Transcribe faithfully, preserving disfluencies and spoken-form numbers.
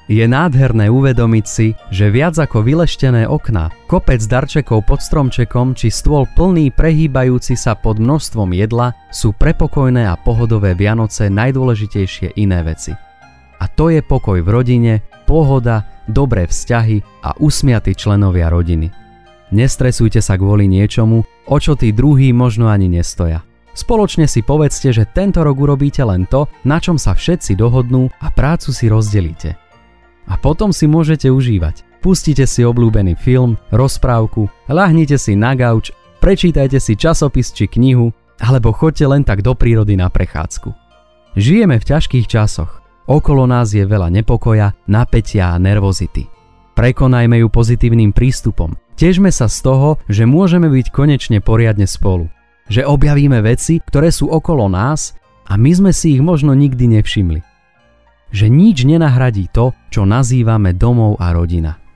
Je nádherné uvedomiť si, že viac ako vyleštené okná, kopec darčekov pod stromčekom či stôl plný prehýbajúci sa pod množstvom jedla sú pre pokojné a pohodové Vianoce najdôležitejšie iné veci. A to je pokoj v rodine, pohoda, dobré vzťahy a usmiatí členovia rodiny. Nestresujte sa kvôli niečomu, o čo tí druhí možno ani nestoja. Spoločne si povedzte, že tento rok urobíte len to, na čom sa všetci dohodnú a prácu si rozdelíte. A potom si môžete užívať. Pustite si obľúbený film, rozprávku, ľahnite si na gauč, prečítajte si časopis či knihu, alebo choďte len tak do prírody na prechádzku. Žijeme v ťažkých časoch. Okolo nás je veľa nepokoja, napätia a nervozity. Prekonajme ju pozitívnym prístupom. Težme sa z toho, že môžeme byť konečne poriadne spolu. Že objavíme veci, ktoré sú okolo nás a my sme si ich možno nikdy nevšimli. Že nič nenahradí to, čo nazývame domov a rodina.